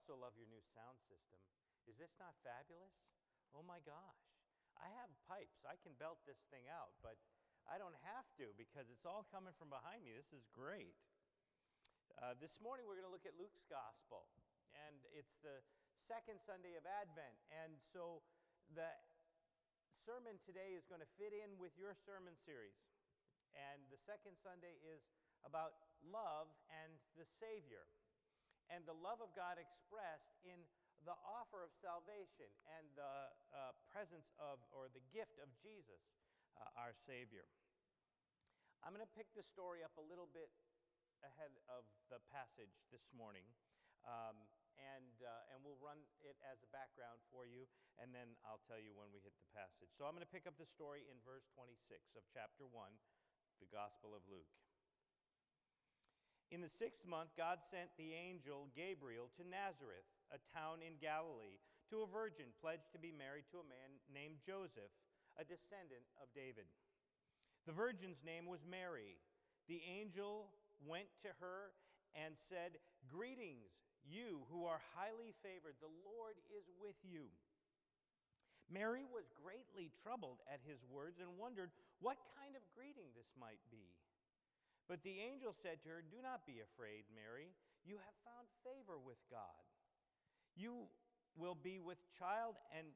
also love your new sound system. Is this not fabulous? Oh my gosh. I have pipes. I can belt this thing out, but I don't have to because it's all coming from behind me. This is great. This morning we're going to look at Luke's Gospel, and it's the second Sunday of Advent. And so the sermon today is going to fit in with your sermon series. And the second Sunday is about love and the Savior, and the love of God expressed in the offer of salvation and the presence of, or the gift of Jesus, our Savior. I'm going to pick the story up a little bit ahead of the passage this morning, and we'll run it as a background for you, and then I'll tell you when we hit the passage. So I'm going to pick up the story in verse 26 of chapter 1, the Gospel of Luke. In the 6th month, God sent the angel Gabriel to Nazareth, a town in Galilee, to a virgin pledged to be married to a man named Joseph, a descendant of David. The virgin's name was Mary. The angel went to her and said, "Greetings, you who are highly favored. The Lord is with you." Mary was greatly troubled at his words and wondered what kind of greeting this might be. But the angel said to her, "Do not be afraid, Mary. You have found favor with God. You will be with child and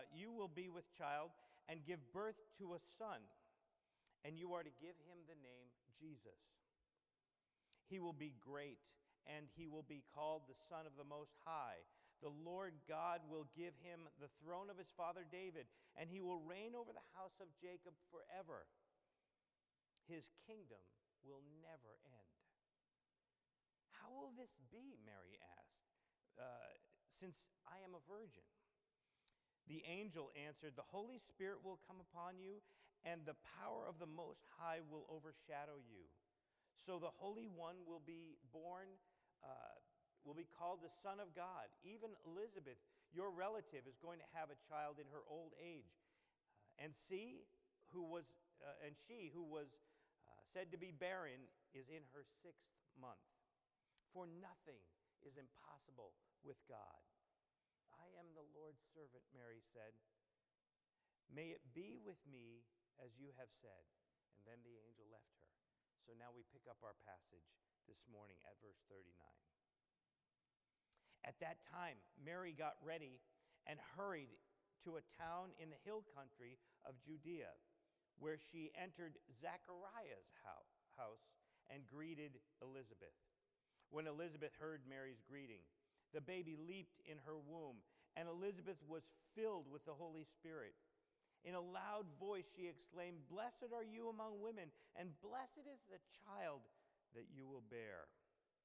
give birth to a son, and you are to give him the name Jesus. He will be great, and he will be called the Son of the Most High. The Lord God will give him the throne of his father David, and he will reign over the house of Jacob forever. His kingdom will never end." "How will this be?" Mary asked, "since I am a virgin?" The angel answered, "The Holy Spirit will come upon you, and the power of the Most High will overshadow you. So the Holy One will be born, will be called the Son of God. Even Elizabeth, your relative, is going to have a child in her old age. And she who was said to be barren is in her 6th month. For nothing is impossible with God." "I am the Lord's servant," Mary said. "May it be with me as you have said." And then the angel left her. So now we pick up our passage this morning at verse 39. At that time, Mary got ready and hurried to a town in the hill country of Judea, where she entered Zechariah's house and greeted Elizabeth. When Elizabeth heard Mary's greeting, the baby leaped in her womb, and Elizabeth was filled with the Holy Spirit. In a loud voice she exclaimed, "Blessed are you among women, and blessed is the child that you will bear.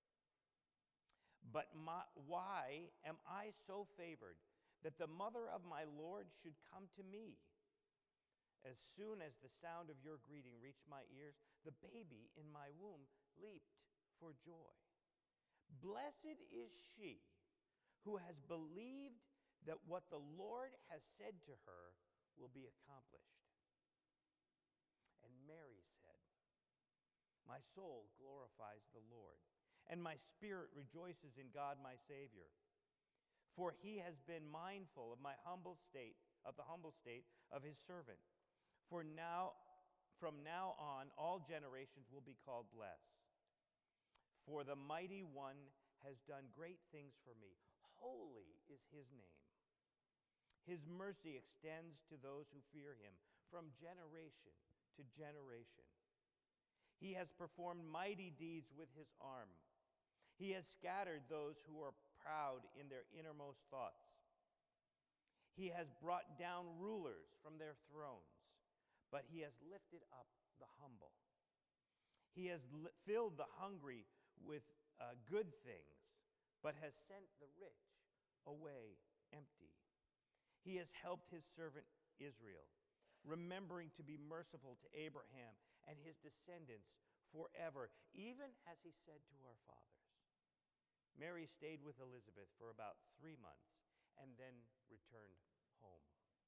But why am I so favored that the mother of my Lord should come to me? As soon as the sound of your greeting reached my ears, the baby in my womb leaped for joy. Blessed is she who has believed that what the Lord has said to her will be accomplished." And Mary said, "My soul glorifies the Lord, and my spirit rejoices in God my Savior. For he has been mindful of the humble state of his servant. From now on, all generations will be called blessed. For the Mighty One has done great things for me. Holy is his name. His mercy extends to those who fear him from generation to generation. He has performed mighty deeds with his arm. He has scattered those who are proud in their innermost thoughts. He has brought down rulers from their thrones, but he has lifted up the humble. He has filled the hungry with good things, but has sent the rich away empty. He has helped his servant Israel, remembering to be merciful to Abraham and his descendants forever, even as he said to our fathers." Mary stayed with Elizabeth for about 3 months and then returned home.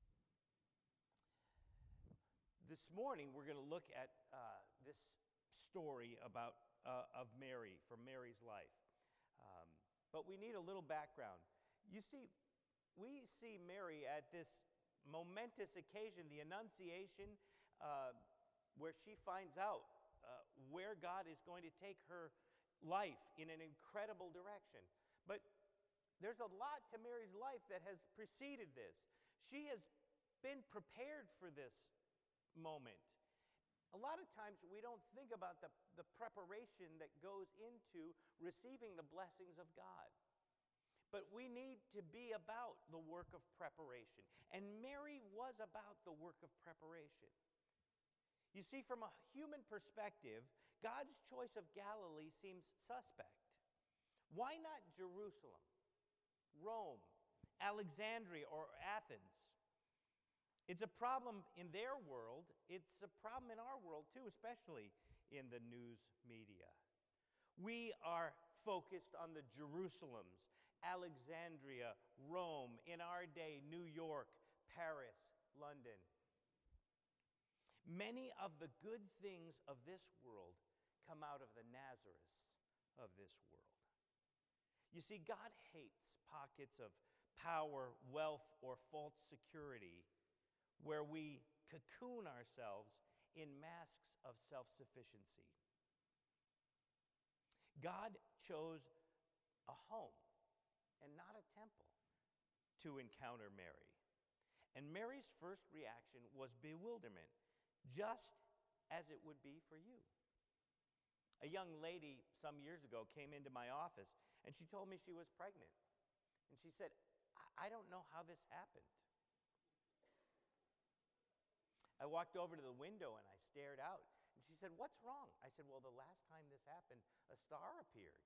This morning, we're going to look at this story of Mary, from Mary's life. But we need a little background. You see, we see Mary at this momentous occasion, the Annunciation, where she finds out where God is going to take her life in an incredible direction. But there's a lot to Mary's life that has preceded this. She has been prepared for this moment. A lot of times we don't think about the preparation that goes into receiving the blessings of God. But we need to be about the work of preparation. And Mary was about the work of preparation. You see, from a human perspective, God's choice of Galilee seems suspect. Why not Jerusalem, Rome, Alexandria, or Athens? It's a problem in their world. It's a problem in our world too, especially in the news media. We are focused on the Jerusalems, Alexandria, Rome, in our day, New York, Paris, London. Many of the good things of this world come out of the Nazareth of this world. You see, God hates pockets of power, wealth, or false security where we cocoon ourselves in masks of self-sufficiency. God chose a home and not a temple to encounter Mary. And Mary's first reaction was bewilderment, just as it would be for you. A young lady some years ago came into my office, and she told me she was pregnant. And she said, I don't know how this happened. I walked over to the window and I stared out. And she said, what's wrong? I said, well, the last time this happened, a star appeared.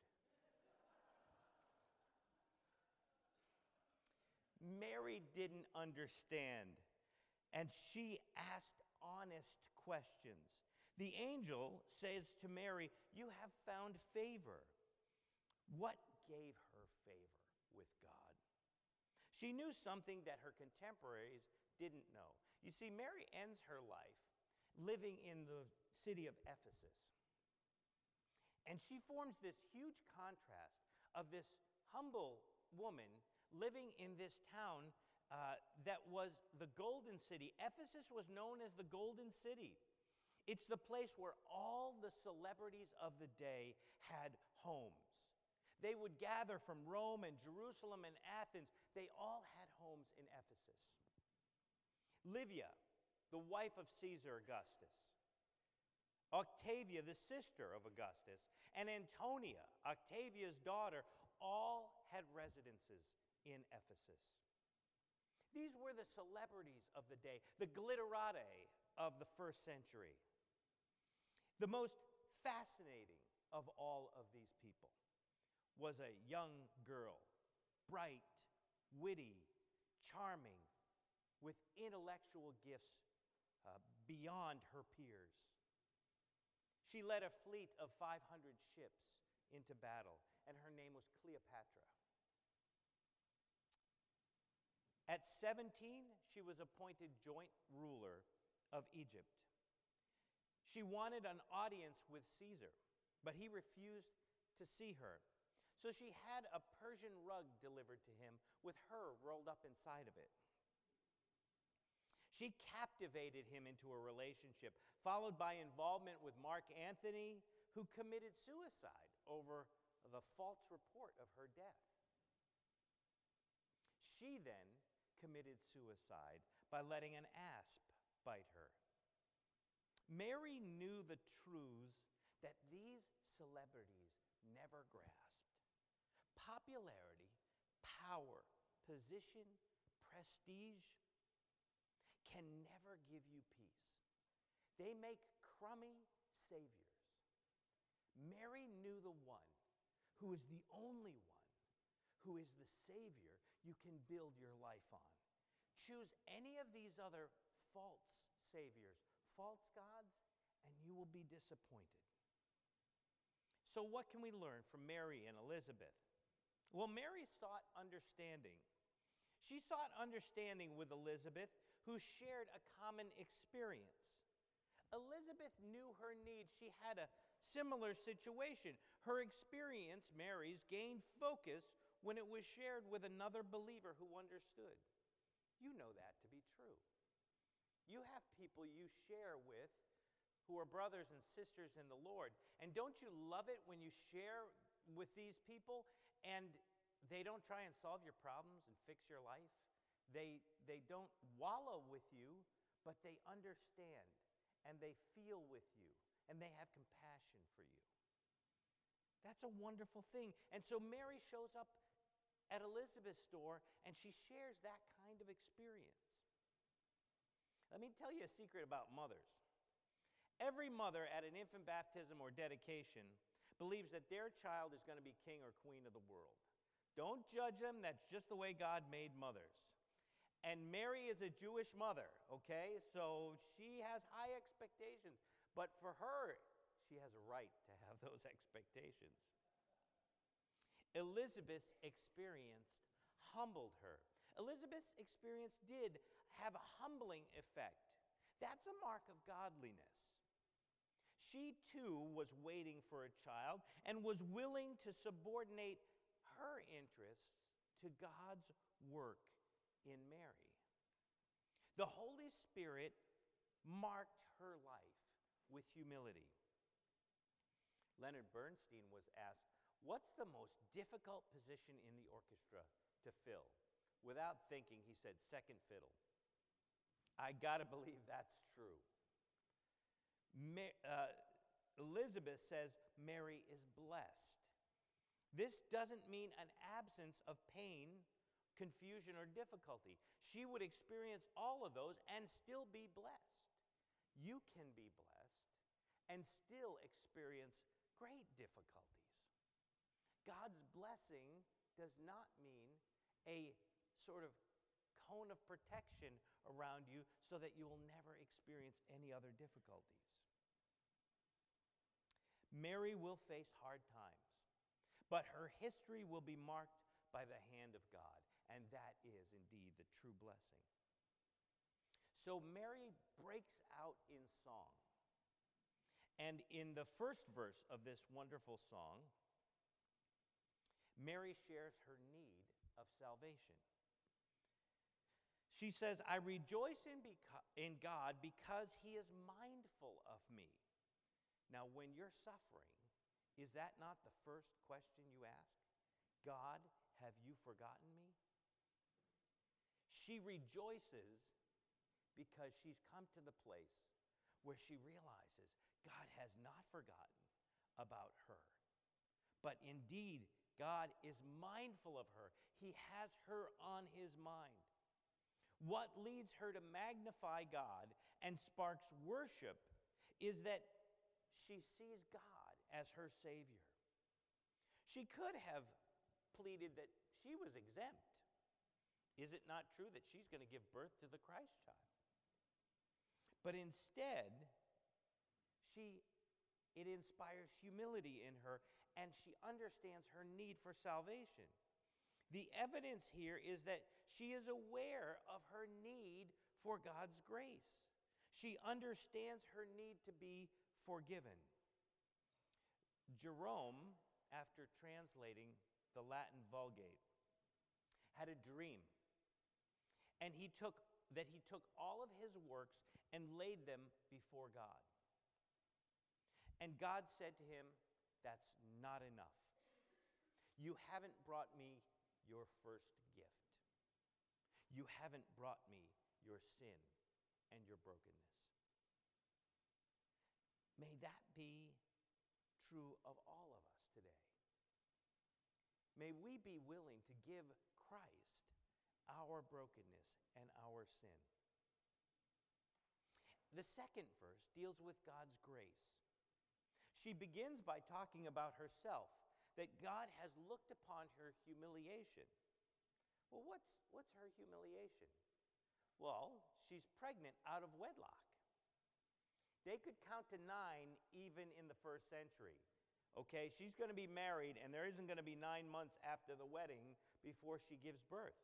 Mary didn't understand, and she asked honest questions. The angel says to Mary, you have found favor. What gave her favor with God? She knew something that her contemporaries didn't know. You see, Mary ends her life living in the city of Ephesus. And she forms this huge contrast of this humble woman living in this town that was the Golden City. Ephesus was known as the Golden City. It's the place where all the celebrities of the day had homes. They would gather from Rome and Jerusalem and Athens. They all had homes in Ephesus. Livia, the wife of Caesar Augustus. Octavia, the sister of Augustus. And Antonia, Octavia's daughter, all had residences in Ephesus. These were the celebrities of the day, the glitterati of the first century. The most fascinating of all of these people was a young girl, bright, witty, charming, with intellectual gifts beyond her peers. She led a fleet of 500 ships into battle, and her name was Cleopatra. At 17, she was appointed joint ruler of Egypt. She wanted an audience with Caesar, but he refused to see her. So she had a Persian rug delivered to him with her rolled up inside of it. She captivated him into a relationship, followed by involvement with Mark Antony, who committed suicide over the false report of her death. She then committed suicide by letting an asp bite her. Mary knew the truths that these celebrities never grasped. Popularity, power, position, prestige can never give you peace. They make crummy saviors. Mary knew the one who is the only one who is the Savior you can build your life on. Choose any of these other false saviors, false gods, and you will be disappointed. So what can we learn from Mary and Elizabeth? Well, Mary sought understanding. She sought understanding with Elizabeth, who shared a common experience. Elizabeth knew her needs. She had a similar situation. Her experience, Mary's, gained focus when it was shared with another believer who understood. You know that to be true. You have people you share with who are brothers and sisters in the Lord. And don't you love it when you share with these people and they don't try and solve your problems and fix your life? They don't wallow with you, but they understand and they feel with you and they have compassion for you. That's a wonderful thing. And so Mary shows up at Elizabeth's door and she shares that kind of experience. Let me tell you a secret about mothers. Every mother at an infant baptism or dedication believes that their child is going to be king or queen of the world. Don't judge them. That's just the way God made mothers. And Mary is a Jewish mother, okay? So she has high expectations. But for her, she has a right to have those expectations. Elizabeth's experience humbled her. Elizabeth's experience did have a humbling effect. That's a mark of godliness. She too was waiting for a child and was willing to subordinate her interests to God's work in Mary. The Holy Spirit marked her life with humility. Leonard Bernstein was asked, "What's the most difficult position in the orchestra to fill?" Without thinking, he said, "Second fiddle." I got to believe that's true. Elizabeth says Mary is blessed. This doesn't mean an absence of pain, confusion, or difficulty. She would experience all of those and still be blessed. You can be blessed and still experience great difficulties. God's blessing does not mean a sort of cone of protection around you so that you will never experience any other difficulties. Mary will face hard times, but her history will be marked by the hand of God, and that is indeed the true blessing. So Mary breaks out in song. And in the first verse of this wonderful song, Mary shares her need of salvation. She says, "I rejoice in God because he is mindful of me." Now, when you're suffering, is that not the first question you ask? God, have you forgotten me? She rejoices because she's come to the place where she realizes God has not forgotten about her. But indeed, God is mindful of her. He has her on his mind. What leads her to magnify God and sparks worship is that she sees God as her Savior. She could have pleaded that she was exempt. Is it not true that she's going to give birth to the Christ child? But instead, it inspires humility in her, and she understands her need for salvation. The evidence here is that she is aware of her need for God's grace. She understands her need to be forgiven. Jerome, after translating the Latin Vulgate, had a dream. And he took all of his works and laid them before God. And God said to him, "That's not enough. You haven't brought me your first gift. You haven't brought me your sin and your brokenness." May that be true of all of us today. May we be willing to give Christ our brokenness and our sin. The second verse deals with God's grace. She begins by talking about herself, that God has looked upon her humiliation. Well, what's her humiliation? Well, she's pregnant out of wedlock. They could count to 9 even in the first century. Okay, she's going to be married, and there isn't going to be 9 months after the wedding before she gives birth.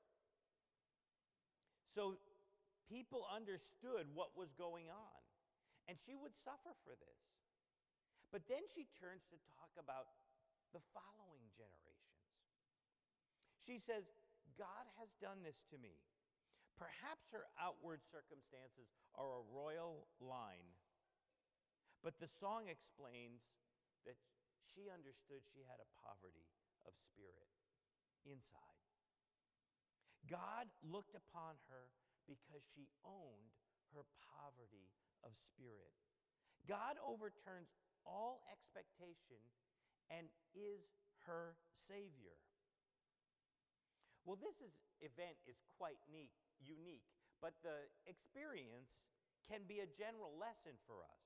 So people understood what was going on, and she would suffer for this. But then she turns to talk about generations. She says, God has done this to me. Perhaps her outward circumstances are a royal line, but the song explains that she understood she had a poverty of spirit inside. God looked upon her because she owned her poverty of spirit. God overturns all expectation and is her Savior. Well, event is quite unique, but the experience can be a general lesson for us.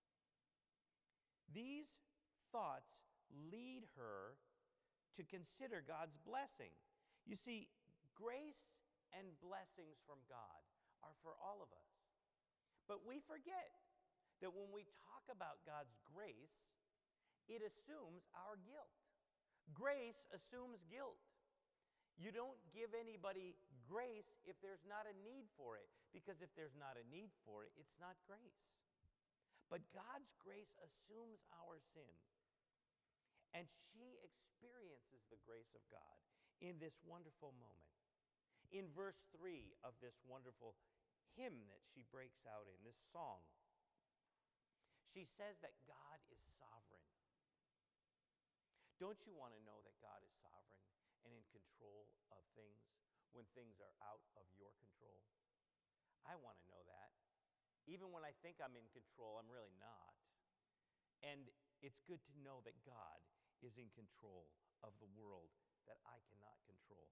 These thoughts lead her to consider God's blessing. You see, grace and blessings from God are for all of us. But we forget that when we talk about God's grace, it assumes our guilt. Grace assumes guilt. You don't give anybody grace if there's not a need for it, because if there's not a need for it, it's not grace. But God's grace assumes our sin, and she experiences the grace of God in this wonderful moment. In verse 3 of this wonderful hymn that she breaks out in, this song, she says that God is sovereign. Don't you want to know that God is sovereign and in control of things when things are out of your control? I want to know that. Even when I think I'm in control, I'm really not. And it's good to know that God is in control of the world that I cannot control.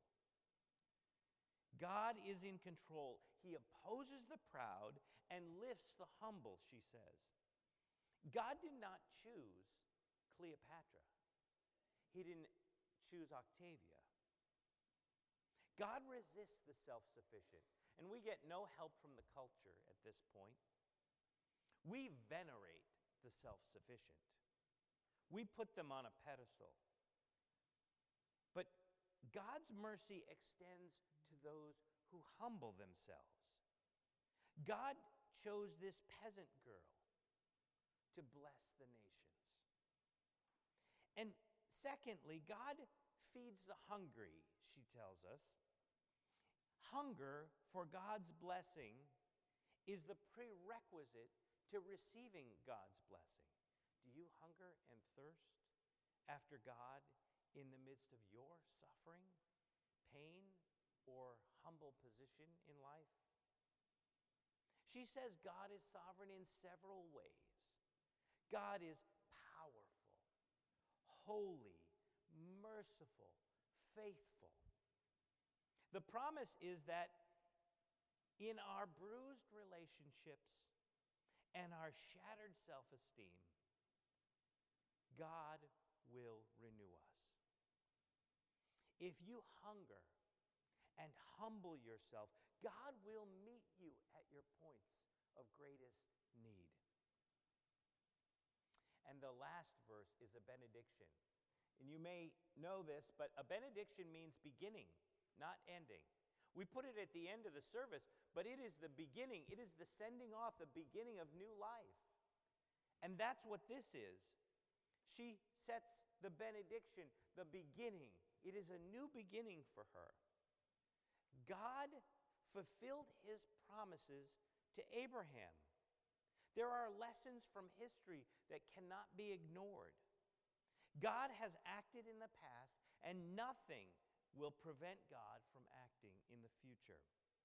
God is in control. He opposes the proud and lifts the humble, she says. God did not choose Cleopatra. He didn't choose Octavia. God resists the self-sufficient, and we get no help from the culture at this point. We venerate the self-sufficient. We put them on a pedestal. But God's mercy extends to those who humble themselves. God chose this peasant girl to bless the nations. And secondly, God feeds the hungry, she tells us. Hunger for God's blessing is the prerequisite to receiving God's blessing. Do you hunger and thirst after God in the midst of your suffering, pain, or humble position in life? She says God is sovereign in several ways. God is powerful, holy, merciful, faithful. The promise is that in our bruised relationships and our shattered self-esteem, God will renew us. If you hunger and humble yourself, God will meet you at your points of greatest need. And the last verse is a benediction. And you may know this, but a benediction means beginning, not ending. We put it at the end of the service, but it is the beginning. It is the sending off, the beginning of new life. And that's what this is. She sets the benediction, the beginning. It is a new beginning for her. God fulfilled his promises to Abraham. There are lessons from history that cannot be ignored. God has acted in the past, and nothing will prevent God from acting in the future.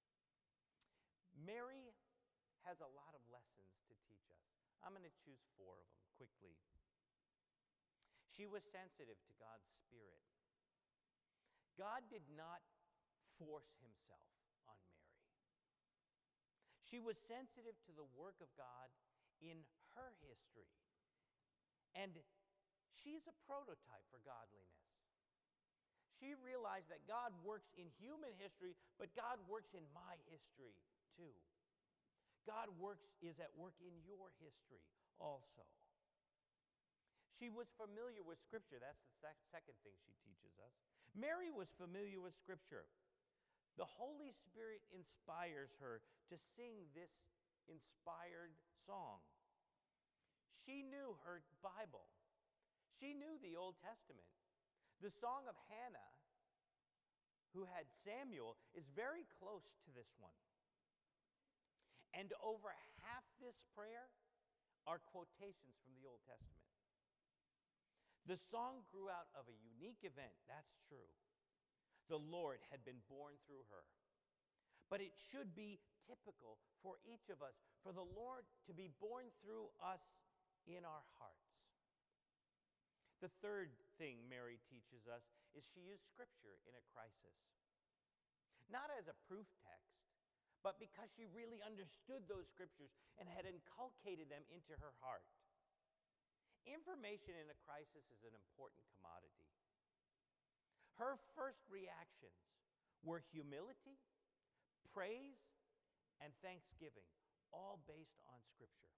Mary has a lot of lessons to teach us. I'm going to choose 4 of them quickly. She was sensitive to God's Spirit. God did not force himself on Mary. She was sensitive to the work of God in her history. And she's a prototype for godliness. She realized that God works in human history, but God works in my history too. God is at work in your history also. She was familiar with Scripture. That's the second thing she teaches us. Mary was familiar with Scripture. The Holy Spirit inspires her to sing this inspired song. She knew her Bible. She knew the Old Testament. The song of Hannah, who had Samuel, is very close to this one. And over half this prayer are quotations from the Old Testament. The song grew out of a unique event, that's true. The Lord had been born through her. But it should be typical for each of us, for the Lord to be born through us in our hearts. The third thing Mary teaches us is she used Scripture in a crisis. Not as a proof text, but because she really understood those Scriptures and had inculcated them into her heart. Information in a crisis is an important commodity. Her first reactions were humility, praise, and thanksgiving, all based on Scripture.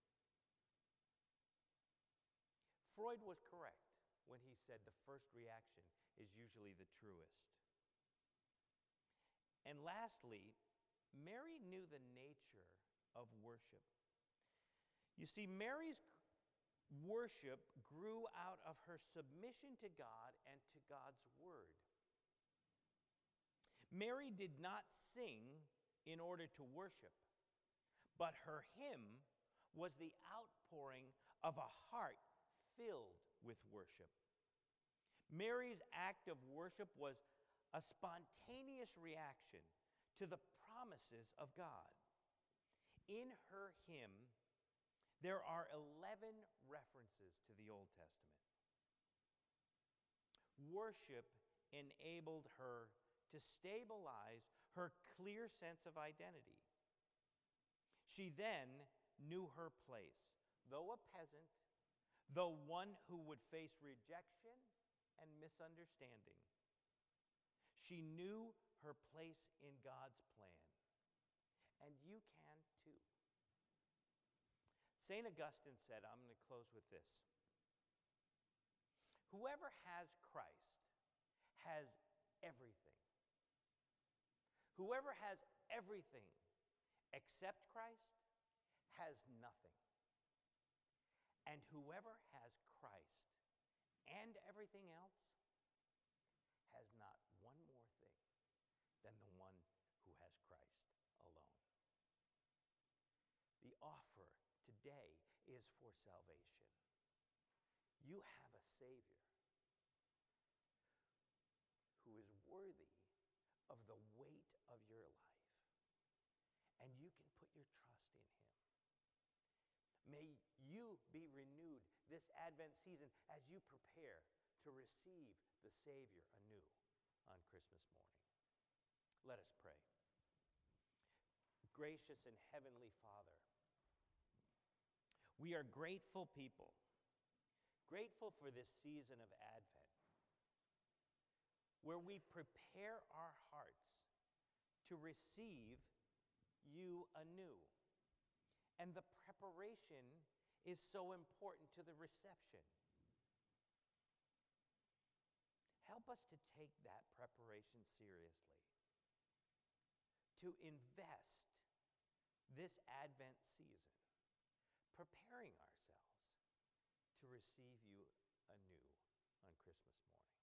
Freud was correct when he said the first reaction is usually the truest. And lastly, Mary knew the nature of worship. You see, Mary's worship grew out of her submission to God and to God's word. Mary did not sing in order to worship, but her hymn was the outpouring of a heart filled with worship. Mary's act of worship was a spontaneous reaction to the promises of God. In her hymn, there are 11 references to the Old Testament. Worship enabled her to stabilize her clear sense of identity. She then knew her place, though a peasant, though one who would face rejection and misunderstanding. She knew her place in God's plan. And you can too. St. Augustine said, I'm going to close with this. Whoever has Christ has everything. Whoever has everything except Christ has nothing. And whoever has Christ and everything else has not one more thing than the one who has Christ alone. The offer today is for salvation. You have a Savior who is worthy of the weight of your life, and you can put your trust in Him. May you be renewed this Advent season as you prepare to receive the Savior anew on Christmas morning. Let us pray. Gracious and Heavenly Father, we are grateful people, grateful for this season of Advent, where we prepare our hearts to receive you anew. And the preparation is so important to the reception. Help us to take that preparation seriously, to invest this Advent season preparing ourselves to receive you anew on Christmas morning.